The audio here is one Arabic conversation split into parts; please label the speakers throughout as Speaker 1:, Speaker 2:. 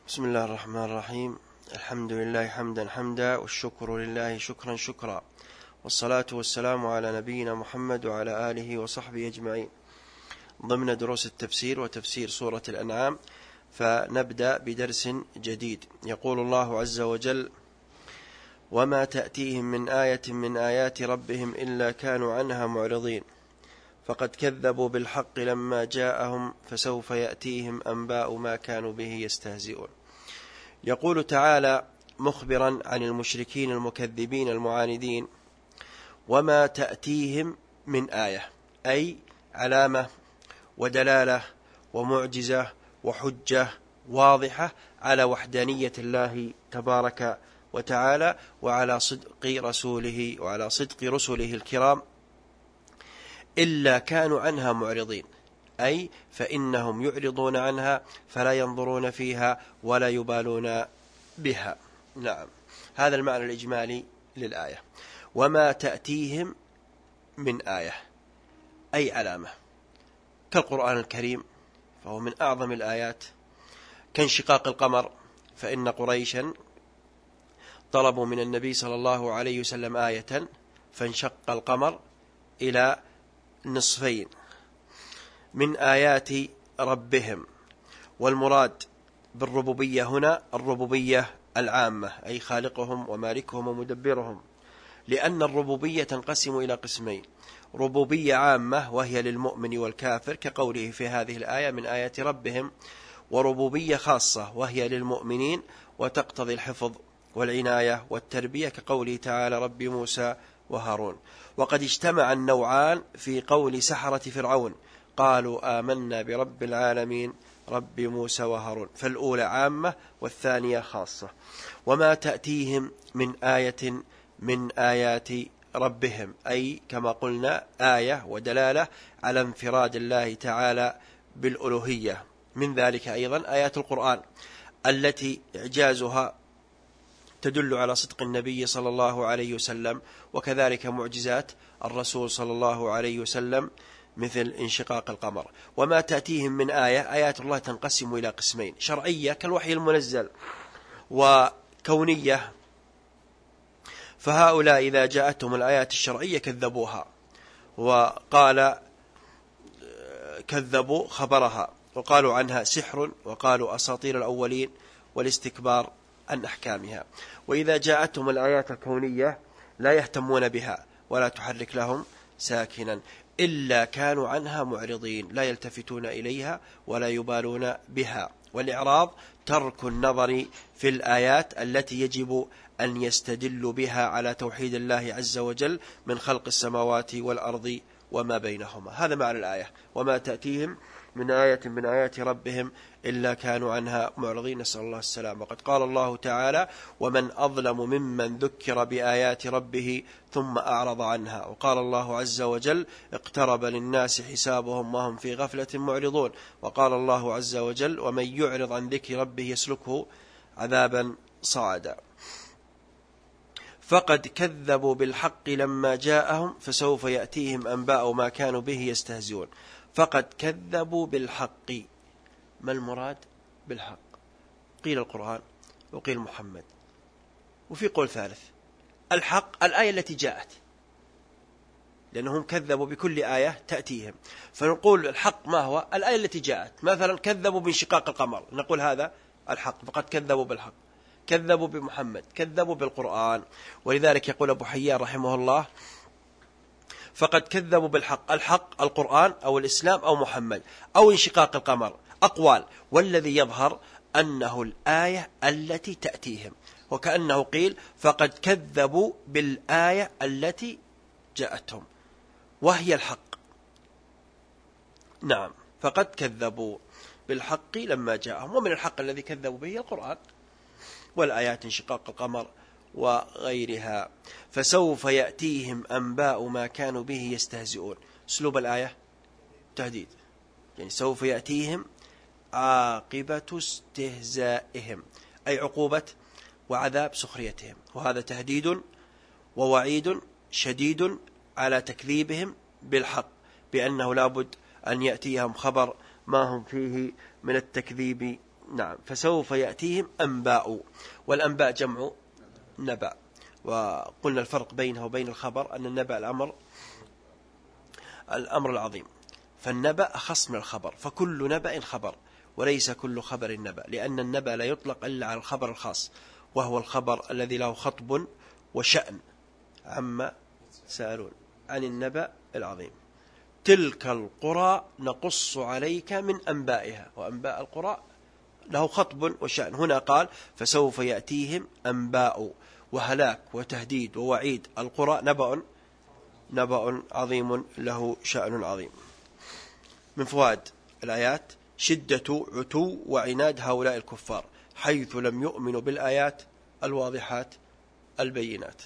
Speaker 1: بسم الله الرحمن الرحيم. الحمد لله حمدا حمدا، والشكر لله شكرا شكرا، والصلاة والسلام على نبينا محمد وعلى آله وصحبه أجمعين، ضمن دروس التفسير وتفسير سورة الأنعام. فنبدأ بدرس جديد. يقول الله عز وجل: وما تأتيهم من آية من آيات ربهم إلا كانوا عنها معرضين، فقد كذبوا بالحق لما جاءهم فسوف يأتيهم أنباء ما كانوا به يستهزئون. يقول تعالى مخبرا عن المشركين المكذبين المعاندين: وما تأتيهم من آية، أي علامة ودلالة ومعجزة وحجة واضحة على وحدانية الله تبارك وتعالى، وعلى صدق رسله الكرام، إلا كانوا عنها معرضين، أي فإنهم يعرضون عنها فلا ينظرون فيها ولا يبالون بها. نعم، هذا المعنى الإجمالي للآية. وما تأتيهم من آية أي علامة، كالقرآن الكريم فهو من أعظم الآيات، كانشقاق القمر، فإن قريشا طلبوا من النبي صلى الله عليه وسلم آية فانشق القمر إلى نصفين من آيات ربهم. والمراد بالربوبية هنا الربوبية العامة، أي خالقهم ومالكهم ومدبرهم، لأن الربوبية تنقسم إلى قسمين: ربوبية عامة وهي للمؤمن والكافر كقوله في هذه الآية من آيات ربهم، وربوبية خاصة وهي للمؤمنين وتقتضي الحفظ والعناية والتربية كقوله تعالى رب موسى وهارون. وقد اجتمع النوعان في قول سحرة فرعون قالوا آمنا برب العالمين رب موسى وهارون، فالأولى عامة والثانية خاصة. وما تأتيهم من آية من آيات ربهم، أي كما قلنا آية ودلالة على انفراد الله تعالى بالألوهية. من ذلك أيضا آيات القرآن التي إعجازها تدل على صدق النبي صلى الله عليه وسلم، وكذلك معجزات الرسول صلى الله عليه وسلم مثل انشقاق القمر. وما تأتيهم من آية، آيات الله تنقسم إلى قسمين: شرعية كالوحي المنزل، وكونية، فهؤلاء إذا جاءتهم الآيات الشرعية كذبوها، وقال كذبوا خبرها وقالوا عنها سحر، وقالوا أساطير الأولين، والاستكبار عن أحكامها. وإذا جاءتهم الآيات الكونية لا يهتمون بها ولا تحرك لهم ساكنا، إلا كانوا عنها معرضين، لا يلتفتون إليها ولا يبالون بها. والإعراض ترك النظر في الآيات التي يجب أن يستدل بها على توحيد الله عز وجل من خلق السماوات والأرض وما بينهما. هذا معنى الآية: وما تأتيهم من آية من آيات ربهم إلا كانوا عنها معرضين، نسأل الله السلام. وقد قال الله تعالى: ومن أظلم ممن ذكر بآيات ربه ثم أعرض عنها. وقال الله عز وجل: اقترب للناس حسابهم وهم في غفلة معرضون. وقال الله عز وجل: ومن يعرض عن ذكر ربه يسلكه عذابا صعدا. فقد كذبوا بالحق لما جاءهم فسوف يأتيهم أنباء ما كانوا به يستهزئون. فقد كذبوا بالحق، ما المراد بالحق؟ قيل القرآن وقيل محمد، وفي قول ثالث الحق الآية التي جاءت، لأنهم كذبوا بكل آية تأتيهم. فنقول الحق ما هو؟ الآية التي جاءت. مثلا كذبوا بانشقاق القمر، نقول هذا الحق، فقد كذبوا بالحق. كذبوا بمحمد، كذبوا بالقرآن. ولذلك يقول أبو حيان رحمه الله: فقد كذبوا بالحق، الحق القرآن أو الإسلام أو محمد أو انشقاق القمر، أقوال، والذي يظهر أنه الآية التي تأتيهم، وكأنه قيل فقد كذبوا بالآية التي جاءتهم وهي الحق. نعم، فقد كذبوا بالحق لما جاءهم، ومن الحق الذي كذبوا به القرآن والآيات انشقاق القمر وغيرها. فسوف يأتيهم أنباء ما كانوا به يستهزئون. اسلوب الآية تهديد، يعني سوف يأتيهم عاقبة استهزائهم، أي عقوبة وعذاب سخريتهم، وهذا تهديد ووعيد شديد على تكذيبهم بالحق، بأنه لابد أن يأتيهم خبر ما هم فيه من التكذيب نعم فسوف يأتيهم أنباء، والأنباء جمع نبأ، وقلنا الفرق بينه وبين الخبر أن النبأ الأمر العظيم، فالنبأ أخص من الخبر، فكل نبأ خبر وليس كل خبر نبأ، لأن النبأ لا يطلق إلا على الخبر الخاص، وهو الخبر الذي له خطب وشأن عما سألون عن النبأ العظيم. تلك القرى نقص عليك من أنبائها، وأنباء القرى له خطب وشأن. هنا قال فسوف يأتيهم أنباء، وهلاك وتهديد ووعيد القرى نبأ عظيم له شأن عظيم. من فوائد الآيات شدة عتو وعناد هؤلاء الكفار، حيث لم يؤمنوا بالآيات الواضحات البينات.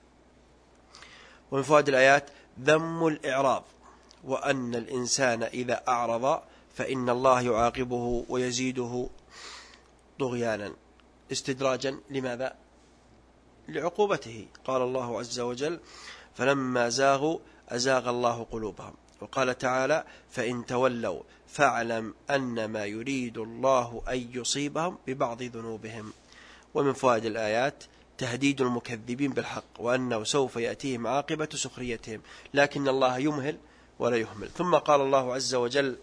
Speaker 1: ومن فوائد الآيات ذم الإعراض، وأن الإنسان إذا أعرض فإن الله يعاقبه ويزيده طغيانا استدراجا. لماذا؟ لعقوبته. قال الله عز وجل فلما زاغوا أزاغ الله قلوبهم. وقال تعالى فإن تولوا فاعلم أنما يريد الله أن يصيبهم ببعض ذنوبهم. ومن فوائد الآيات تهديد المكذبين بالحق، وأنه سوف يأتيهم عاقبة سخريتهم، لكن الله يمهل ولا يهمل. ثم قال الله عز وجل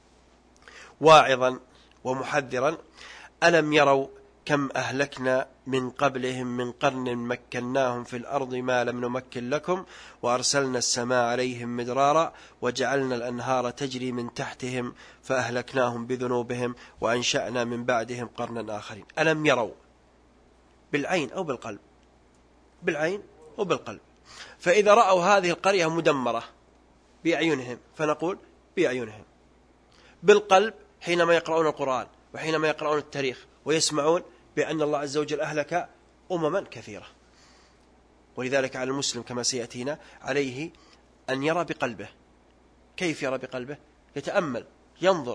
Speaker 1: واعظا ومحذرا ألم يروا كم أهلكنا من قبلهم من قرن مكناهم في الأرض ما لم نمكن لكم وأرسلنا السماء عليهم مدرارا وجعلنا الأنهار تجري من تحتهم فأهلكناهم بذنوبهم وأنشأنا من بعدهم قرنا آخرين. ألم يروا بالعين أو بالقلب؟ بالعين وبالقلب. فإذا رأوا هذه القرية مدمرة بأعينهم فنقول بأعينهم، بالقلب حينما يقرؤون القرآن وحينما يقرؤون التاريخ ويسمعون بأن الله عز وجل أهلك أمما كثيرة. ولذلك على المسلم كما سيأتينا عليه أن يرى بقلبه. كيف يرى بقلبه؟ يتأمل، ينظر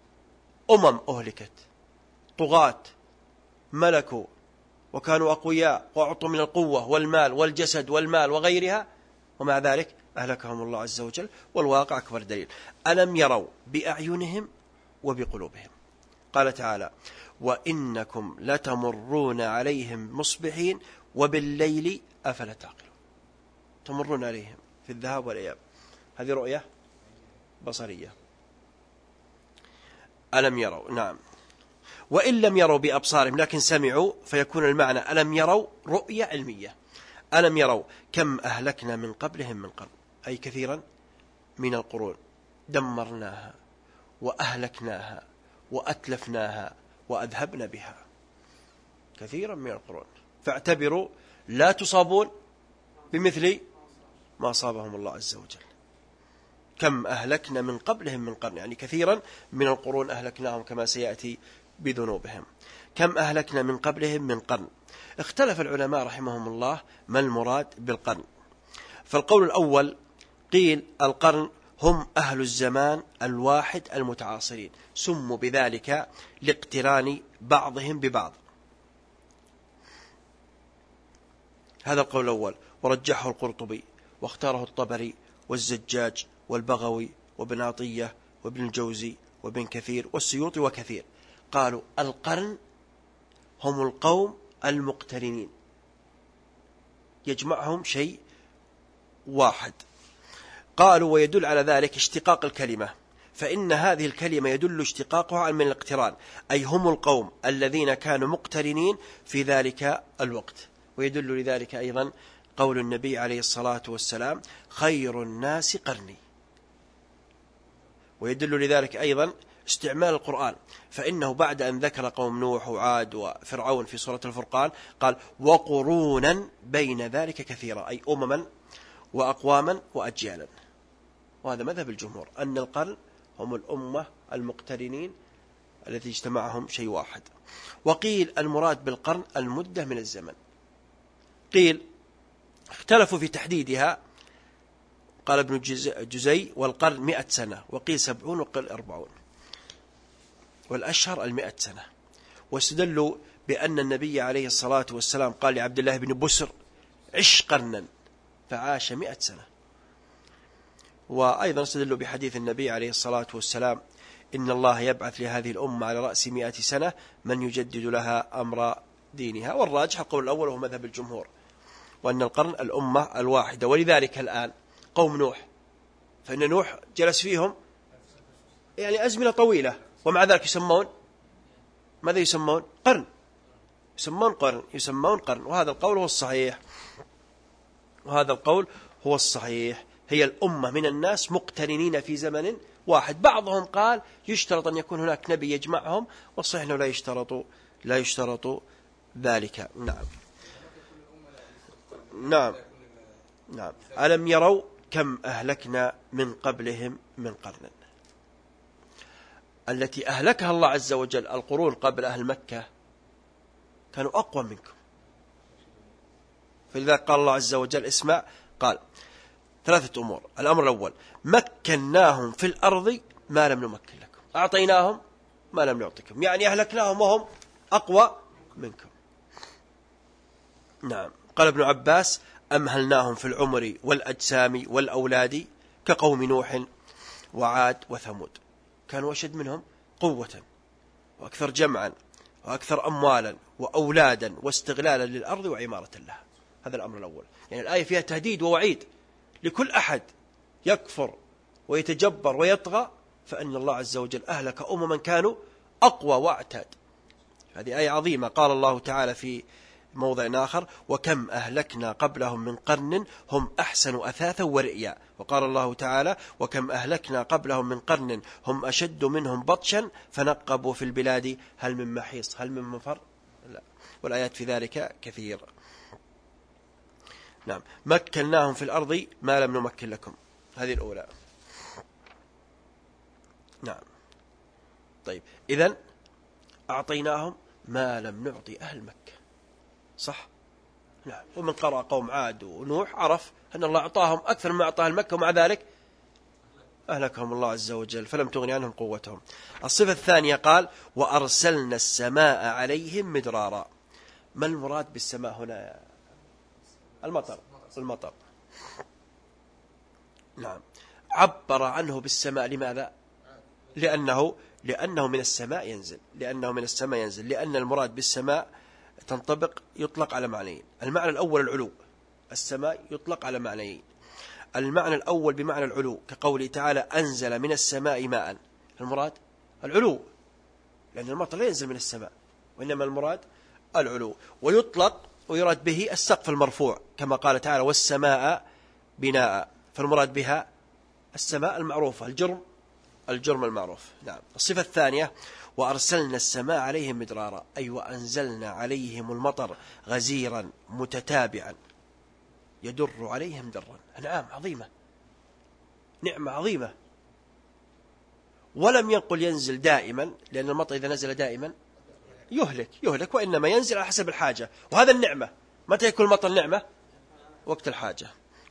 Speaker 1: أهلكت، طغاة ملكوا وكانوا أقوياء وأعطوا من القوة والمال والجسد والمال وغيرها، ومع ذلك أهلكهم الله عز وجل. والواقع أكبر دليل. ألم يروا بأعينهم وبقلوبهم. قال تعالى وإنكم لتمرون عليهم مصبحين وبالليل أفلا تعقلون. تمرون عليهم في الذهاب والإياب، هذه رؤية بصرية. ألم يروا، نعم. وإن لم يروا بأبصارهم لكن سمعوا فيكون المعنى ألم يروا رؤية علمية. ألم يروا كم أهلكنا من قبلهم من قرن، أي كثيرا من القرون دمرناها وأهلكناها وأتلفناها وأذهبنا بها، كثيرا من القرون. فاعتبروا لا تصابون بمثل ما أصابهم الله عز وجل. كم أهلكنا من قبلهم من قرن، يعني كثيرا من القرون أهلكناهم كما سيأتي بذنوبهم. كم أهلكنا من قبلهم من قرن. اختلف العلماء رحمهم الله ما المراد بالقرن. فالقول الأول قيل القرن هم أهل الزمان الواحد المتعاصرين، سموا بذلك لاقتران بعضهم ببعض. هذا القول الأول، ورجحه القرطبي واختاره الطبري والزجاج والبغوي وابن عطية وابن الجوزي وابن كثير والسيوطي وكثير. قالوا القرن هم القوم المقترنين، يجمعهم شيء واحد. قالوا ويدل على ذلك اشتقاق الكلمة، فإن هذه الكلمة يدل اشتقاقها من الاقتران، أي هم القوم الذين كانوا مقترنين في ذلك الوقت. ويدل لذلك أيضا قول النبي عليه الصلاة والسلام خير الناس قرني. ويدل لذلك أيضا استعمال القرآن، فإنه بعد أن ذكر قوم نوح وعاد وفرعون في سورة الفرقان قال وقرونا بين ذلك كثيرا، أي أمما وأقواما وأجيالا. وهذا مذهب الجمهور أن القرن هم الأمة المقترنين الذي اجتمعهم شيء واحد. وقيل المراد بالقرن المدة من الزمن. قيل اختلفوا في تحديدها، قال ابن جزي والقرن 100 سنة، وقيل 70 وقيل 40، والأشهر 100 سنة. واستدلوا بأن النبي عليه الصلاة والسلام قال لعبد الله بن بسر عش قرنا، فعاش 100 سنة. وأيضا استدلوا بحديث النبي عليه الصلاة والسلام إن الله يبعث لهذه الأمة على رأس 100 سنة من يجدد لها أمر دينها. والراجح القول الأول هو مذهب الجمهور، وأن القرن الأمة الواحدة. ولذلك الآن قوم نوح، فإن نوح جلس فيهم يعني أزمنة طويلة، ومع ذلك يسمون ماذا؟ يسمون قرن، يسمون قرن. وهذا القول هو الصحيح، هي الأمة من الناس مقترنين في زمن واحد. بعضهم قال يشترط أن يكون هناك نبي يجمعهم، والصحيح أنه لا يشترط ذلك. نعم. ألم يروا كم أهلكنا من قبلهم من قرن. التي أهلكها الله عز وجل القرون قبل أهل مكة كانوا أقوى منكم. فلذلك قال الله عز وجل اسمع، قال 3 أمور. الأمر الأول مكناهم في الأرض ما لم نمكن لكم، أعطيناهم ما لم نعطيكم، يعني أهلكناهم وهم أقوى منكم. نعم. قال ابن عباس أمهلناهم في العمر والأجسام والأولاد كقوم نوح وعاد وثمود، كانوا أشد منهم قوة وأكثر جمعا وأكثر أموالا وأولادا واستغلالا للأرض وعمارة لها. هذا الأمر الأول. يعني الآية فيها تهديد ووعيد لكل أحد يكفر ويتجبر ويطغى، فإن الله عز وجل أهلك أمما كانوا أقوى وأعتاد. هذه آية عظيمة. قال الله تعالى في موضع آخر وكم أهلكنا قبلهم من قرن هم أحسن أثاثا ورئيا. وقال الله تعالى وكم أهلكنا قبلهم من قرن هم أشد منهم بطشا فنقبوا في البلاد هل من محيص هل من مفر. لا. والآيات في ذلك كثير. نعم. مكناهم في الأرض ما لم نمكن لكم، هذه الأولى. نعم. طيب إذن أعطيناهم ما لم نعطي أهل مكة، صح؟ نعم. ومن قرأ قوم عاد ونوح عرف أن الله أعطاهم أكثر مما أعطاه المكة، ومع ذلك أهلكهم الله عز وجل فلم تغني عنهم قوتهم. الصفة الثانية قال وأرسلنا السماء عليهم مدرارا. ما المراد بالسماء هنا؟ المطر. نعم. عبر عنه بالسماء. لماذا؟ لأنه من السماء ينزل. لأن المراد بالسماء يطلق على معنيين. المعنى الأول العلو، السماء يطلق على معنيين. المعنى الأول بمعنى العلو كقوله تعالى أنزل من السماء ماء، المراد العلو، لأن المطر لا ينزل من السماء، وإنما المراد العلو. ويطلق ويراد به السقف المرفوع كما قال تعالى والسماء بناء، فالمراد بها السماء المعروفة، الجرم المعروف. نعم. الصفة الثانية وأرسلنا السماء عليهم مدرارا، أي وأنزلنا عليهم المطر غزيرا متتابعا يدر عليهم درا. نعم عظيمة، نعمة عظيمة. ولم ينقل ينزل دائما، لأن المطر إذا نزل دائما يهلك، وإنما ينزل على حسب الحاجة. وهذا النعمة. متى يكون المطر نعمة؟ وقت الحاجة.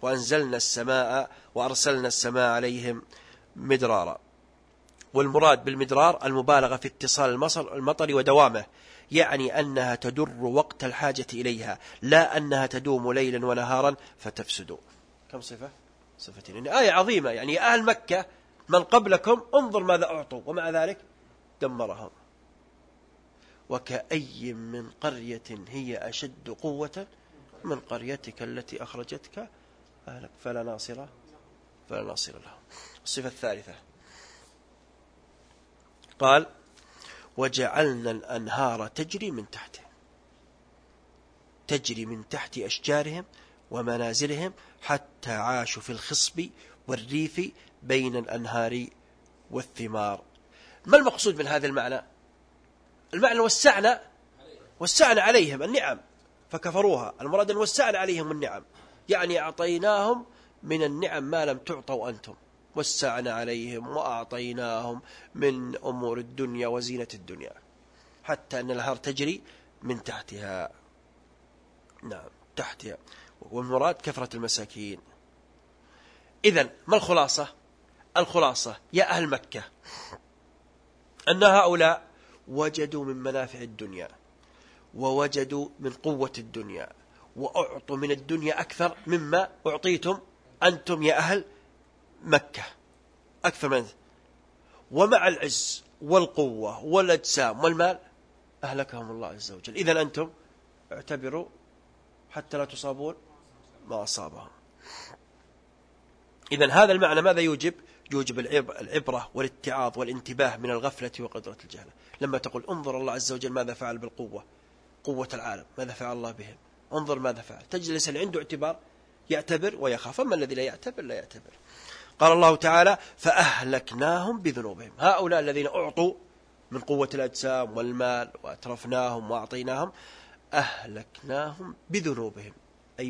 Speaker 1: وأرسلنا السماء عليهم مدرارا. والمراد بالمدرار المبالغة في اتصال المطر ودوامه، يعني أنها تدر وقت الحاجة إليها، لا أنها تدوم ليلا ونهارا فتفسد. كم صفة؟ صفتين. يعني آية عظيمة. يعني أهل مكة من قبلكم انظر ماذا أعطوا، ومع ذلك دمرهم. وكأي من قرية هي أشد قوة من قريتك التي أخرجتك أهلك فلا ناصر لهم. الصفة الثالثة قال وجعلنا الأنهار تجري من تحت أشجارهم ومنازلهم حتى عاشوا في الخصب والريف بين الأنهار والثمار. ما المقصود من هذا المعنى؟ المعنى وسعنا عليهم النعم فكفروها. المراد أن وسعنا عليهم النعم، يعني أعطيناهم من النعم ما لم تعطوا أنتم، وسعنا عليهم وأعطيناهم من أمور الدنيا وزينة الدنيا، حتى أن الأنهار تجري من تحتها. نعم تحتها. والمراد كثرة المساكين. إذن ما الخلاصة يا أهل مكة أن هؤلاء وجدوا من منافع الدنيا ووجدوا من قوة الدنيا وأعطوا من الدنيا أكثر مما أعطيتم أنتم يا أهل مكة، أكثر من. ومع العز والقوة والأجسام والمال أهلكهم الله عز وجل. إذن أنتم اعتبروا حتى لا تصابون ما أصابهم. إذن هذا المعنى ماذا يوجب؟ يوجب العبرة والاتعاظ والانتباه من الغفلة وقدرة الجهل. لما تقول انظر الله عز وجل ماذا فعل بالقوة، قوة العالم، ماذا فعل الله بهم، انظر ماذا فعل، تجلس اللي عنده اعتبار يعتبر ويخاف. أما الذي لا يعتبر لا يعتبر. قال الله تعالى فأهلكناهم بذنوبهم. هؤلاء الذين أعطوا من قوة الأجسام والمال وأترفناهم وأعطيناهم أهلكناهم بذنوبهم، أي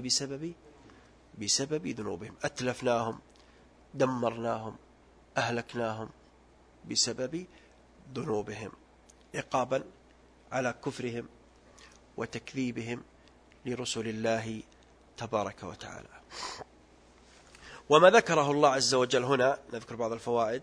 Speaker 1: بسبب ذنوبهم. أتلفناهم، دمرناهم، أهلكناهم بسبب ذنوبهم، عقابا على كفرهم وتكذيبهم لرسل الله تبارك وتعالى. وما ذكره الله عز وجل هنا، نذكر بعض الفوائد.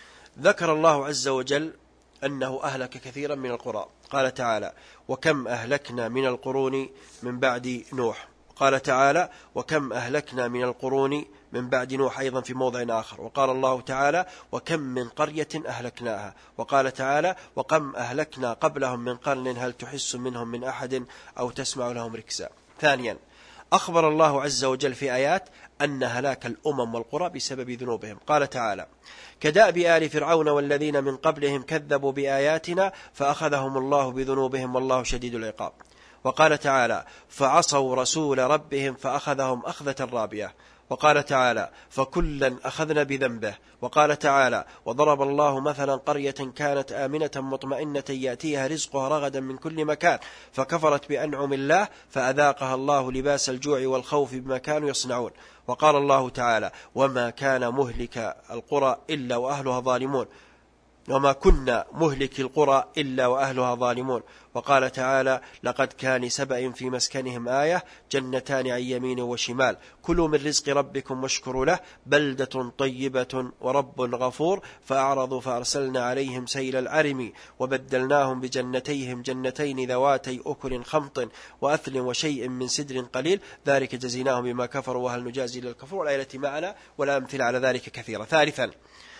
Speaker 1: ذكر الله عز وجل أنه أهلك كثيرا من القرى. قال تعالى وكم أهلكنا من القرون من بعد نوح. قال تعالى وكم أهلكنا من القرون من بعد نوح أيضا في موضع آخر. وقال الله تعالى وكم من قرية أهلكناها. وقال تعالى وكم أهلكنا قبلهم من قرن هل تحس منهم من أحد أو تسمع لهم ركزا. ثانيا أخبر الله عز وجل في آيات أن هلاك الأمم والقرى بسبب ذنوبهم. قال تعالى كدأب آل فرعون والذين من قبلهم كذبوا بآياتنا فأخذهم الله بذنوبهم والله شديد العقاب. وقال تعالى فعصوا رسول ربهم فأخذهم أخذة رابية. وقال تعالى فكلا أخذنا بذنبه. وقال تعالى وضرب الله مثلا قرية كانت آمنة مطمئنة يأتيها رزقها رغدا من كل مكان فكفرت بأنعم الله فأذاقها الله لباس الجوع والخوف بما كانوا يصنعون. وقال الله تعالى وما كان مهلك القرى إلا وأهلها ظالمون وما كنا مهلك القرى إلا وأهلها ظالمون. وقال تعالى لقد كان سبأ في مسكنهم آية جنتان عن يمين وشمال كلوا من رزق ربكم واشكروا له بلدة طيبة ورب غفور فأعرضوا فأرسلنا عليهم سيل العرم وبدلناهم بجنتيهم جنتين ذواتي أكل خمط وأثل وشيء من سدر قليل ذلك جزيناهم بما كفروا وهل نجازي للكفور. والآية التي معنا والأمثلة على ذلك كثيرة. ثالثا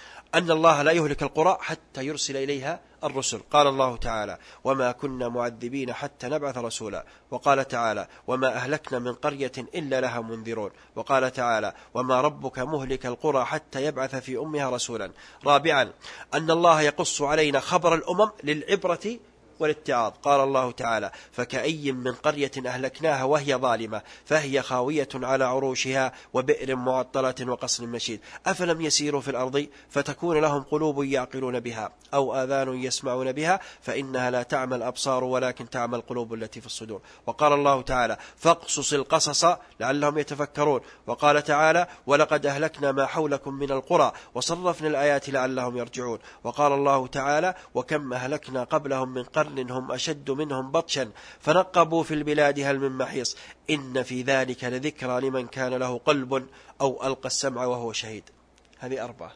Speaker 1: أن الله لا يهلك القرى حتى يرسل إليها الرسل. قال الله تعالى وما كنا معذبين حتى نبعث رسولا. وقال تعالى وما أهلكنا من قرية إلا لها منذرون. وقال تعالى وما ربك مهلك القرى حتى يبعث في أمها رسولا. رابعا أن الله يقص علينا خبر الأمم للعبرة والاتعاظ. قال الله تعالى فكأي من قرية أهلكناها وهي ظالمة فهي خاوية على عروشها وبئر معطلة وقصر مشيد أفلم يسيروا في الأرض فتكون لهم قلوب يعقلون بها أو آذان يسمعون بها فإنها لا تعمى الأبصار ولكن تعمى القلوب التي في الصدور. وقال الله تعالى فاقصص القصص لعلهم يتفكرون. وقال تعالى ولقد أهلكنا ما حولكم من القرى وصرفنا الآيات لعلهم يرجعون. وقال الله تعالى وكم أهلكنا قبلهم من قرن هم أشد منهم بطشا فنقبوا في البلاد هل من محيص إن في ذلك لذكرى لمن كان له قلب أو ألقى السمع وهو شهيد. هذه أربعة.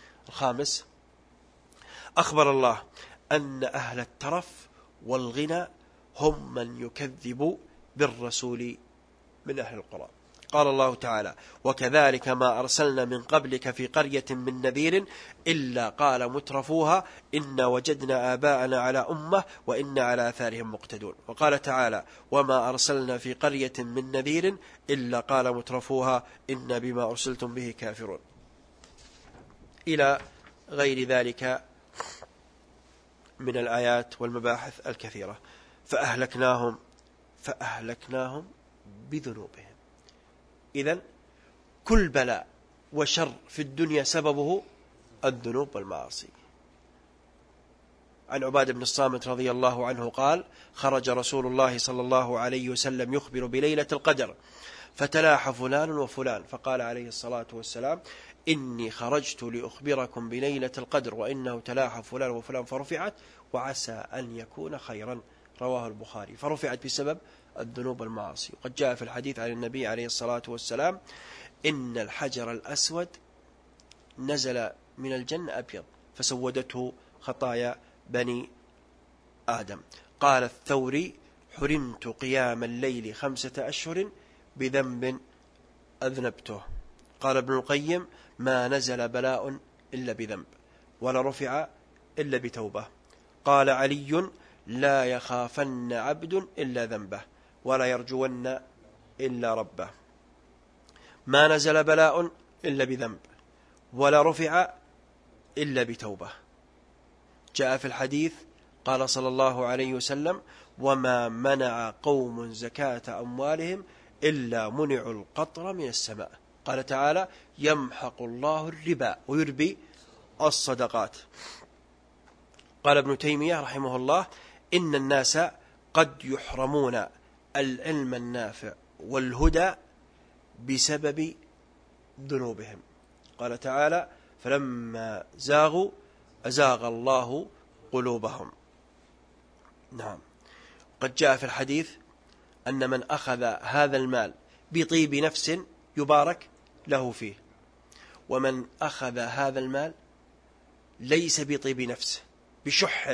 Speaker 1: الخامس أخبر الله أن أهل الترف والغنى هم من يكذب بالرسول من أهل القرى. قال الله تعالى وكذلك ما أرسلنا من قبلك في قرية من نذير إلا قال مترفوها إنا وجدنا آباءنا على أمة وإنا على آثارهم مقتدون. وقال تعالى وما أرسلنا في قرية من نذير إلا قال مترفوها إنا بما أرسلتم به كافرون، إلى غير ذلك من الآيات والمباحث الكثيرة. فأهلكناهم بذنوبهم. إذن كل بلاء وشر في الدنيا سببه الذنوب والمعاصي. عن عبادة بن الصامت رضي الله عنه قال خرج رسول الله صلى الله عليه وسلم يخبر بليلة القدر فتلاح فلان وفلان فقال عليه الصلاة والسلام إني خرجت لأخبركم بليلة القدر وإنه تلاح فلان وفلان فرفعت وعسى أن يكون خيرا. رواه البخاري. فرفعت بسبب الذنوب والمعاصي. وقد جاء في الحديث عن النبي عليه الصلاة والسلام إن الحجر الأسود نزل من الجنة أبيض فسودته خطايا بني آدم. قال الثوري حرمت قيام الليل 5 أشهر بذنب أذنبته. قال ابن القيم ما نزل بلاء إلا بذنب. ولا رفع إلا بتوبة. قال علي: لا يخافن عبد إلا ذنبه ولا يرجون إلا ربه. ما نزل بلاء إلا بذنب ولا رفع إلا بتوبة. جاء في الحديث قال صلى الله عليه وسلم: وما منع قوم زكاة أموالهم إلا منعوا القطر من السماء. قال تعالى: يمحق الله الربا ويربي الصدقات. قال ابن تيمية رحمه الله: إن الناس قد يحرمون العلم النافع والهدى بسبب ذنوبهم. قال تعالى: فلما زاغوا أزاغ الله قلوبهم. نعم. قد جاء في الحديث أن من أخذ هذا المال بطيب نفس يبارك له فيه، ومن أخذ هذا المال ليس بطيب نفس بشح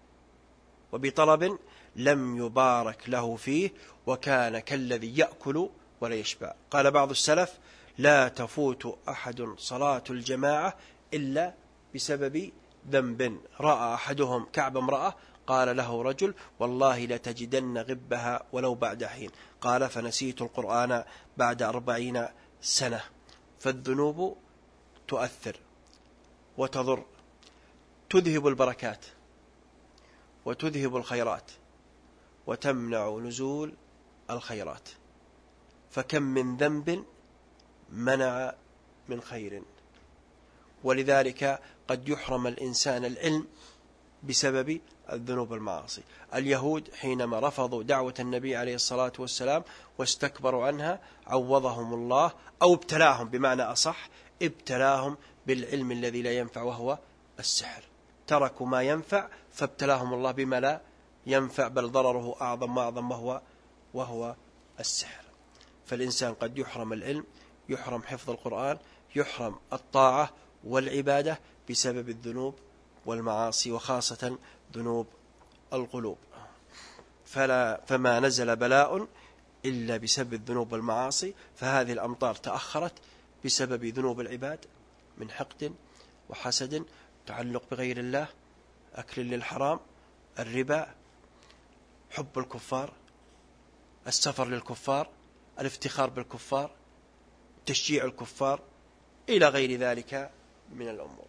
Speaker 1: وبطلب لم يبارك له فيه، وكان كالذي يأكل ولا يشبع. قال بعض السلف: لا تفوت أحد صلاة الجماعة إلا بسبب ذنب رأى أحدهم كعب امرأة قال له رجل: والله لتجدن غبها ولو بعد حين. قال: فنسيت القرآن بعد 40 سنة. فالذنوب تؤثر وتضر، تذهب البركات وتذهب الخيرات وتمنع نزول الخيرات. فكم من ذنب منع من خير. ولذلك قد يحرم الإنسان العلم بسبب الذنوب والمعاصي. اليهود حينما رفضوا دعوة النبي عليه الصلاة والسلام واستكبروا عنها عوضهم الله، أو ابتلاهم بمعنى أصح، ابتلاهم بالعلم الذي لا ينفع وهو السحر. تركوا ما ينفع فابتلاهم الله بما لا ينفع، بل ضرره أعظم وهو السحر. فالإنسان قد يحرم العلم، يحرم حفظ القرآن، يحرم الطاعة والعبادة بسبب الذنوب والمعاصي، وخاصة ذنوب القلوب. فما نزل بلاء إلا بسبب الذنوب والمعاصي. فهذه الأمطار تأخرت بسبب ذنوب العباد من حقد وحسد، تعلق بغير الله، أكل للحرام، الربا، حب الكفار، السفر للكفار، الافتخار بالكفار، تشجيع الكفار، إلى غير ذلك من الأمور.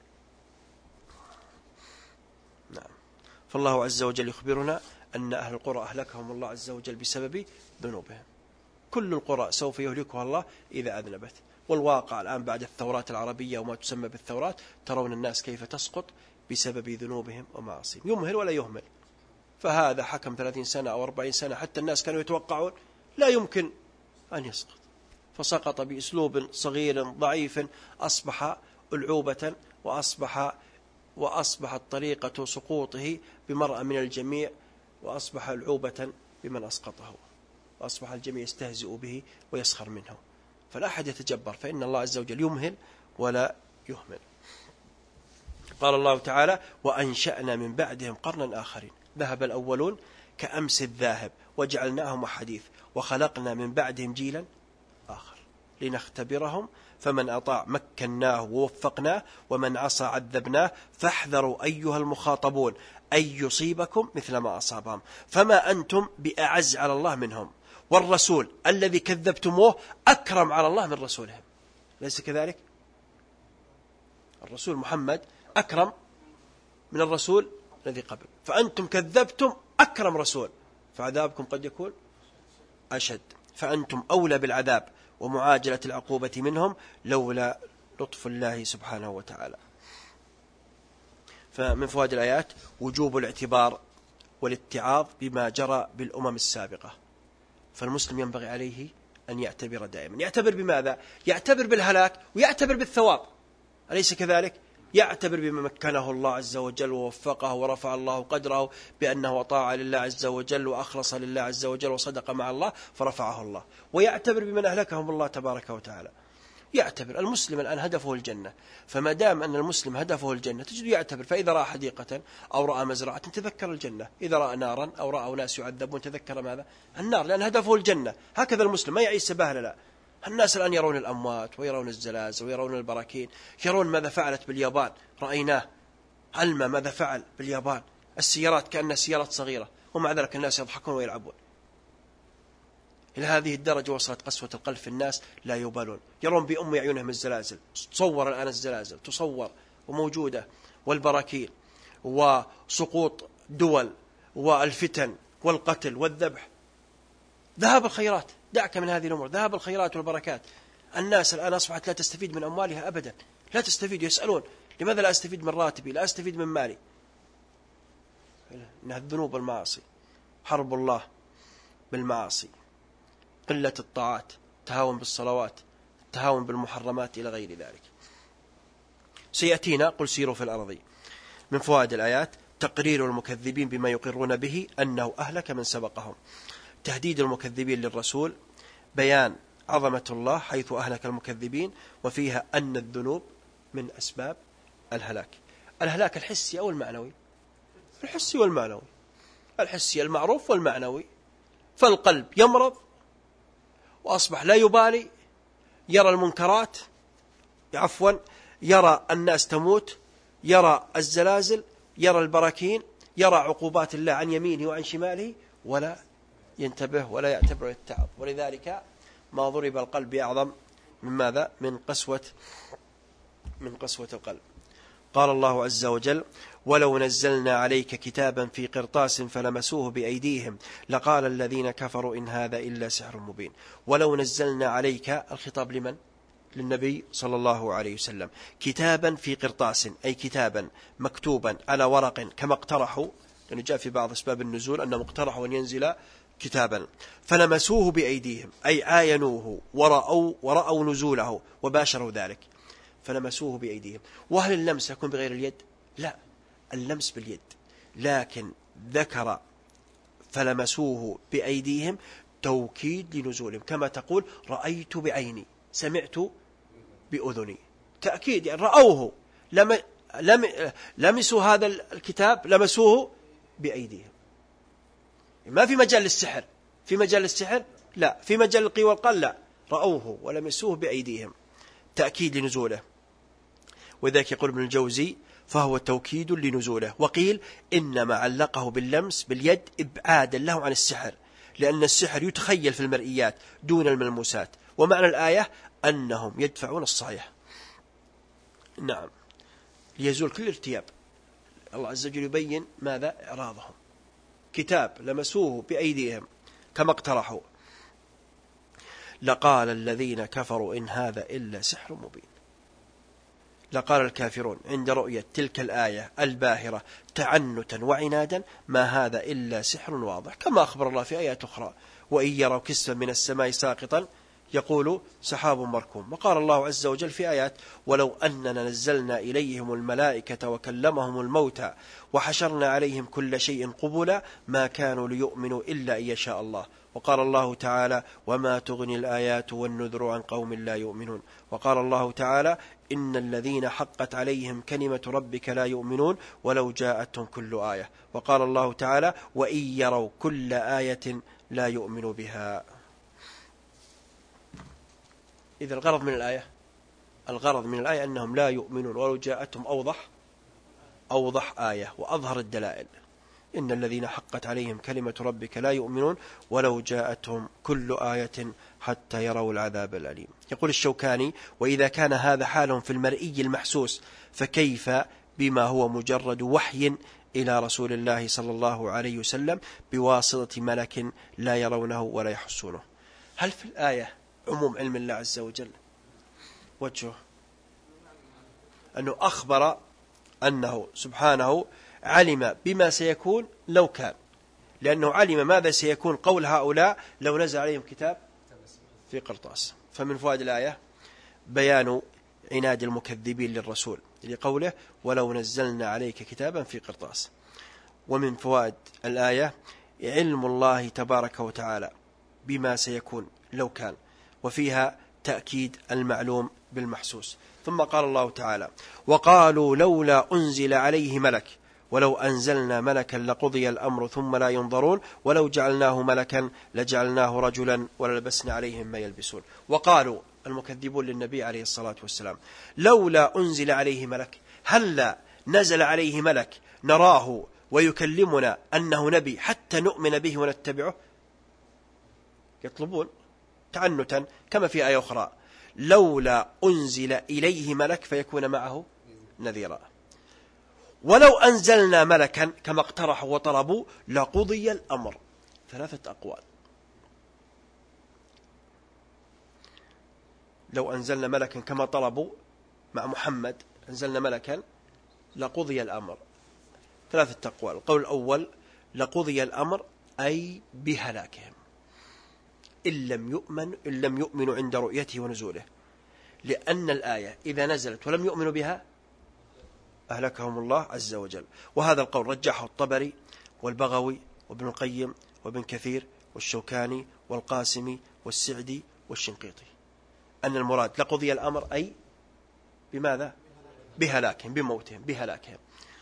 Speaker 1: نعم. فالله عز وجل يخبرنا أن أهل القرى أهلكهم الله عز وجل بسبب ذنوبهم. كل القرى سوف يهلكها الله إذا أذنبت. والواقع الآن بعد الثورات العربية وما تسمى بالثورات، ترون الناس كيف تسقط بسبب ذنوبهم ومعاصيهم. يمهل ولا يهمل. فهذا حكم 30 سنة أو 40 سنة، حتى الناس كانوا يتوقعون لا يمكن أن يسقط، فسقط بأسلوب صغير ضعيف، أصبح ألعوبة، وأصبحت طريقة سقوطه بمرأة من الجميع، وأصبح ألعوبة بمن أسقطه، وأصبح الجميع يستهزئ به ويسخر منه. فلا أحد يتجبر، فإن الله عز وجل يمهل ولا يهمل. قال الله تعالى: وأنشأنا من بعدهم قرنا آخرين. ذهب الأولون كأمس الذاهب وجعلناهم أحاديث وخلقنا من بعدهم جيلا آخر لنختبرهم، فمن أطاع مكناه ووفقناه ومن عصى عذبناه، فاحذروا أيها المخاطبون أن يصيبكم مثل ما أصابهم، فما أنتم بأعز على الله منهم، والرسول الذي كذبتموه أكرم على الله من رسولهم. ليس كذلك؟ الرسول محمد أكرم من الرسول الذي قبل، فأنتم كذبتم أكرم رسول، فعذابكم قد يكون أشد، فأنتم أولى بالعذاب ومعاجلة العقوبة منهم لولا لطف الله سبحانه وتعالى. فمن فوائد الآيات وجوب الاعتبار والاتعاظ بما جرى بالأمم السابقة. فالمسلم ينبغي عليه أن يعتبر دائما. يعتبر بماذا؟ يعتبر بالهلاك ويعتبر بالثواب، أليس كذلك؟ يعتبر بما مكنه الله عز وجل ووفقه ورفع الله قدره بأنه أطاع لله عز وجل وأخلص لله عز وجل وصدق مع الله فرفعه الله، ويعتبر بمن أهلكهم الله تبارك وتعالى. يعتبر المسلم الآن هدفه الجنة، فما دام أن المسلم هدفه الجنة تجد يعتبر. فإذا رأى حديقة أو رأى مزرعة تذكر الجنة، إذا رأى نارا أو رأى ناس يعذبون تذكر ماذا؟ النار، لأن هدفه الجنة. هكذا المسلم ما يعيش سباهلة، لا. الناس الآن يرون الأموات ويرون الزلازل ويرون البراكين، يرون ماذا فعلت باليابان، رأيناه علم ماذا فعل باليابان، السيارات كأنها سيارات صغيرة، ومع ذلك الناس يضحكون ويلعبون. إلى هذه الدرجة وصلت قسوة القلب في الناس، لا يبالون، يرون بأم أعينهم الزلازل. تصور الآن الزلازل، تصور وموجودة، والبراكين، وسقوط دول، والفتن والقتل والذبح. ذهب الخيرات، دعك من هذه الأمور، ذهب الخيرات والبركات. الناس الآن أصبحت لا تستفيد من أموالها أبدا، لا تستفيد. يسألون لماذا لا أستفيد من راتبي، لا أستفيد من مالي؟ إنها الذنوب والمعاصي، حرب الله بالمعاصي، قلة الطاعات، تهاون بالصلوات، تهاون بالمحرمات إلى غير ذلك. سيأتينا قل سيروا في الأرض. من فوائد الآيات تقرير المكذبين بما يقرون به أنه أهلك من سبقهم، تهديد المكذبين للرسول، بيان عظمة الله حيث أهلك المكذبين، وفيها أن الذنوب من أسباب الهلاك. الهلاك الحسي أو المعنوي؟ الحسي والمعنوي. الحسي المعروف والمعنوي. فالقلب يمرض وأصبح لا يبالي، يرى المنكرات، يرى الناس تموت، يرى الزلازل، يرى البراكين، يرى عقوبات الله عن يمينه وعن شماله، ولا ينتبه ولا يعتبر التعب. ولذلك ما ضرب القلب أعظم من ماذا؟ من قسوة القلب. قال الله عز وجل: ولو نزلنا عليك كتابا في قرطاس فلمسوه بأيديهم لقال الذين كفروا إن هذا إلا سحر مبين. ولو نزلنا عليك، الخطاب لمن؟ للنبي صلى الله عليه وسلم. كتابا في قرطاس أي كتابا مكتوبا على ورق، كما اقترحوا، لأنه جاء في بعض أسباب النزول أنهم اقترحوا أن ينزل كتابا. فلمسوه بأيديهم أي عاينوه ورأوا نزوله وباشروا ذلك. فلمسوه بأيديهم. وهل اللمس يكون بغير اليد؟ لا، اللمس باليد، لكن ذكر فلمسوه بأيديهم توكيد لنزولهم، كما تقول رأيت بعيني، سمعت بأذني، تأكيد، يعني رأوه، لمسوا هذا الكتاب، لمسوه بأيديهم. ما في مجال للسحر، في مجال للسحر لا، في مجال القي والقال لا، رأوه ولمسوه بأيديهم، تأكيد لنزوله. وذلك يقول ابن الجوزي: فهو توكيد لنزوله. وقيل إنما علقه باللمس باليد إبعادا له عن السحر، لأن السحر يتخيل في المرئيات دون الملموسات. ومعنى الآية أنهم يدفعون الصحيح، نعم، ليزول كل ارتياب. الله عز وجل يبين ماذا؟ إعراضهم. كتاب لمسوه بأيديهم كما اقترحوا لقال الذين كفروا إن هذا إلا سحر مبين. لقال الكافرون عند رؤية تلك الآية الباهرة تعنتا وعنادا: ما هذا إلا سحر واضح، كما أخبر الله في آيات أخرى: وإن يروا كسفا من السماء ساقطا يقول سحاب مركوم. وقال الله عز وجل في آيات: ولو أننا نزلنا إليهم الملائكة وكلمهم الموتى وحشرنا عليهم كل شيء قبلا ما كانوا ليؤمنوا إلا إن يشاء الله. وقال الله تعالى: وما تغني الآيات والنذر عن قوم لا يؤمنون. وقال الله تعالى: إن الذين حقت عليهم كلمة ربك لا يؤمنون ولو جاءتهم كل آية. وقال الله تعالى: وإن يروا كل آية لا يؤمنوا بها. إذا الغرض من الآية أنهم لا يؤمنون ولو جاءتهم أوضح آية وأظهر الدلائل. إن الذين حقت عليهم كلمة ربك لا يؤمنون ولو جاءتهم كل آية حتى يروا العذاب الأليم. يقول الشوكاني: وإذا كان هذا حالهم في المرئي المحسوس فكيف بما هو مجرد وحي إلى رسول الله صلى الله عليه وسلم بواسطة ملك لا يرونه ولا يحسونه. هل في الآية عموم علم الله عز وجل؟ وجهه أنه أخبر أنه سبحانه علم بما سيكون لو كان، لأنه علم ماذا سيكون قول هؤلاء لو نزل عليهم كتاب في قرطاس. فمن فوائد الآية بيان عناد المكذبين للرسول لقوله: ولو نزلنا عليك كتابا في قرطاس. ومن فوائد الآية علم الله تبارك وتعالى بما سيكون لو كان، وفيها تأكيد المعلوم بالمحسوس. ثم قال الله تعالى: وقالوا لولا أنزل عليه ملك ولو أنزلنا ملكا لقضي الأمر ثم لا ينظرون ولو جعلناه ملكا لجعلناه رجلا وللبسنا عليهم ما يلبسون. وقالوا المكذبون للنبي عليه الصلاة والسلام: لولا أنزل عليه ملك، هلا نزل عليه ملك نراه ويكلمنا أنه نبي حتى نؤمن به ونتبعه؟ يطلبون تعنتا كما في آية أخرى لولا أنزل إليه ملك فيكون معه نذيرا. ولو أنزلنا ملكا كما اقترحوا وطلبوا لقضي الأمر. 3 أقوال. لو أنزلنا ملكا كما طلبوا مع محمد أنزلنا ملكا لقضي الأمر. 3 أقوال. القول الأول لقضي الأمر أي بهلاكهم إن لم يؤمنوا عند رؤيته ونزوله، لأن الآية إذا نزلت ولم يؤمنوا بها أهلكهم الله عز وجل. وهذا القول رجحه الطبري والبغوي وابن القيم وابن كثير والشوكاني والقاسمي والسعدي والشنقيطي، أن المراد لقضي الأمر أي بماذا؟ بهلاكهم، بموتهم، بهلاكهم.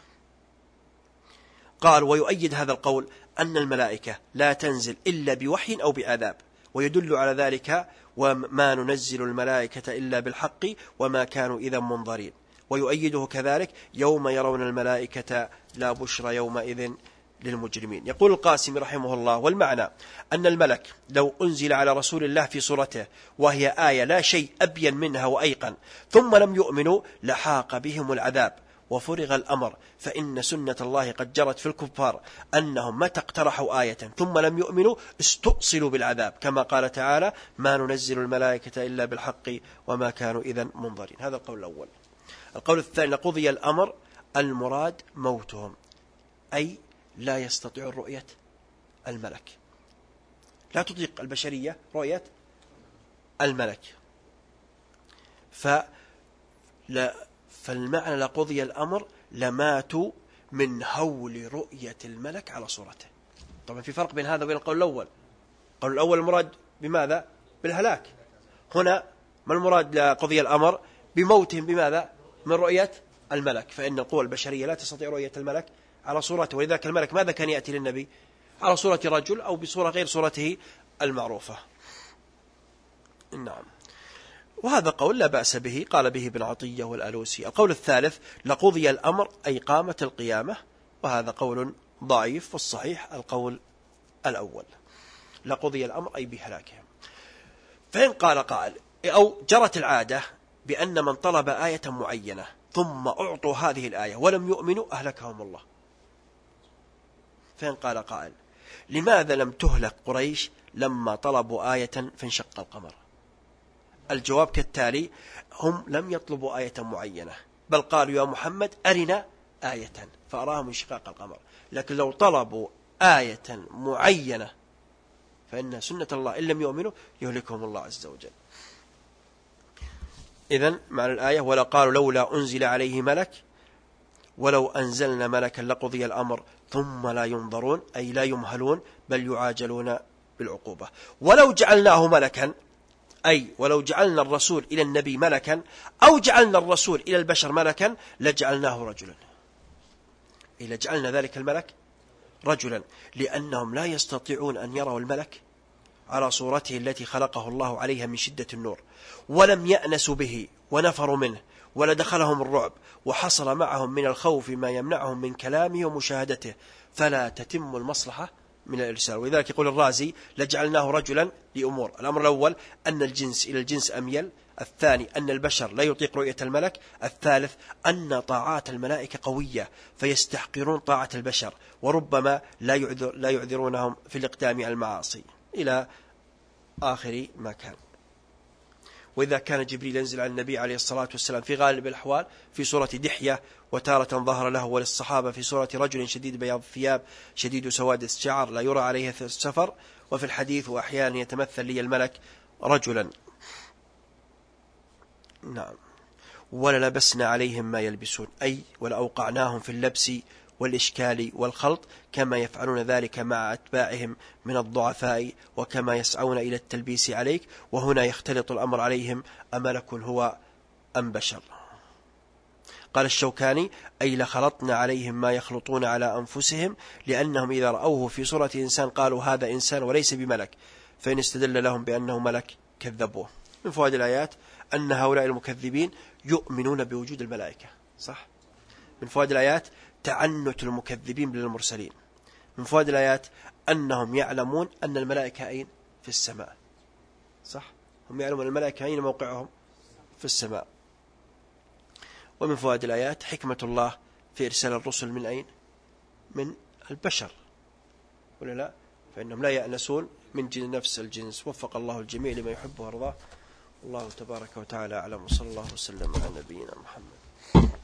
Speaker 1: قال ويؤيد هذا القول أن الملائكة لا تنزل إلا بوحي أو بعذاب، ويدل على ذلك وما ننزل الملائكة إلا بالحق وما كانوا إذا منظرين. ويؤيده كذلك يوم يرون الملائكة لا بشرى يومئذ للمجرمين. يقول القاسم رحمه الله والمعنى أن الملك لو أنزل على رسول الله في صورته وهي آية لا شيء أبين منها وأيقن ثم لم يؤمنوا لحاق بهم العذاب وفرغ الأمر، فإن سنة الله قد جرت في الكفار أنهم متى اقترحوا آية ثم لم يؤمنوا استؤصلوا بالعذاب، كما قال تعالى ما ننزل الملائكة إلا بالحق وما كانوا إذا منظرين. هذا القول الأول. القول الثاني لقضي الأمر المراد موتهم، أي لا يستطيع رؤية الملك، لا تطيق البشرية رؤية الملك. فالمعنى لقضي الأمر لماتوا من هول رؤية الملك على صورته. طبعا في فرق بين هذا وبين القول الأول. القول الأول المراد بماذا؟ بالهلاك. هنا ما المراد لقضي الأمر؟ بموتهم بماذا؟ من رؤية الملك، فإن القوى البشرية لا تستطيع رؤية الملك على صورته. ولذلك الملك ماذا كان يأتي للنبي؟ على صورة رجل أو بصورة غير صورته المعروفة. نعم. وهذا قول لا بأس به، قال به ابن عطية والألوسي. القول الثالث لقضي الأمر أي قامت القيامة، وهذا قول ضعيف، والصحيح القول الأول لقضي الأمر أي بهلاكهم. فإن قال قائل أو جرت العادة بأن من طلب آية معينة ثم أعطوا هذه الآية ولم يؤمنوا أهلكهم الله. فإن قال قائل لماذا لم تهلك قريش لما طلبوا آية فانشق القمر؟ الجواب كالتالي: هم لم يطلبوا آية معينة، بل قالوا يا محمد أرنا آية فأراهم انشقاق القمر. لكن لو طلبوا آية معينة فإن سنة الله إن لم يؤمنوا يهلكهم الله عز وجل. إذن معنى الآية ولا قالوا لولا أنزل عليه ملك ولو أنزلنا ملكا لقضي الأمر ثم لا ينظرون أي لا يمهلون بل يعاجلون بالعقوبة. ولو جعلناه ملكا أي ولو جعلنا الرسول إلى النبي ملكا أو جعلنا الرسول إلى البشر ملكا لجعلناه رجلا، إذا جعلنا ذلك الملك رجلا، لأنهم لا يستطيعون أن يروا الملك على صورته التي خلقه الله عليها من شدة النور، ولم يأنسوا به ونفروا منه ولدخلهم الرعب وحصل معهم من الخوف ما يمنعهم من كلامه ومشاهدته، فلا تتم المصلحة من الإرسال. ولذلك يقول الرازي لجعلناه رجلا لأمور: الأمر الأول أن الجنس إلى الجنس أميل، الثاني أن البشر لا يطيق رؤية الملك، الثالث أن طاعات الملائكة قوية فيستحقرون طاعة البشر وربما لا يعذرونهم في الإقدام على المعاصي، إلى آخر ما كان. وإذا كان جبريل ينزل على النبي عليه الصلاة والسلام في غالب الأحوال في صورة دحية، وتارة ظهر له وللصحابة في صورة رجل شديد بياض الثياب شديد سواد الشعر لا يرى عليه السفر، وفي الحديث وأحيانا يتمثل لي الملك رجلا. نعم. وللبسنا عليهم ما يلبسون أي ولأوقعناهم في اللبس والإشكال والخلط كما يفعلون ذلك مع أتباعهم من الضعفاء وكما يسعون إلى التلبيس عليك. وهنا يختلط الأمر عليهم أملك هو أم بشر. قال الشوكاني أي لخلطنا عليهم ما يخلطون على أنفسهم، لأنهم إذا رأوه في صورة إنسان قالوا هذا إنسان وليس بملك، فإن استدل لهم بأنه ملك كذبوه. من فوائد الآيات أن هؤلاء المكذبين يؤمنون بوجود الملائكة، صح؟ من فوائد الآيات تعنت المكذبين للمرسلين. من فوائد الآيات أنهم يعلمون أن الملائكة أين؟ في السماء. صح؟ هم يعلمون أن الملائكة أين موقعهم؟ في السماء. ومن فوائد الآيات حكمة الله في إرسال الرسل من أين؟ من البشر، ولا لا؟ فإنهم لا يأنسون من نفس الجنس. وفق الله الجميع لما يحب ويرضاه. الله تبارك وتعالى أعلم، وصلى الله وسلم على نبينا محمد.